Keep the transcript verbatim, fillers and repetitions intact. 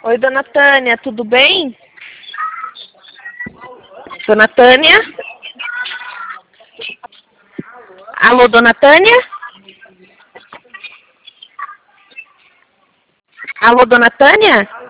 Oi, dona Tânia, tudo bem? Dona Tânia? Alô, dona Tânia? Alô, dona Tânia?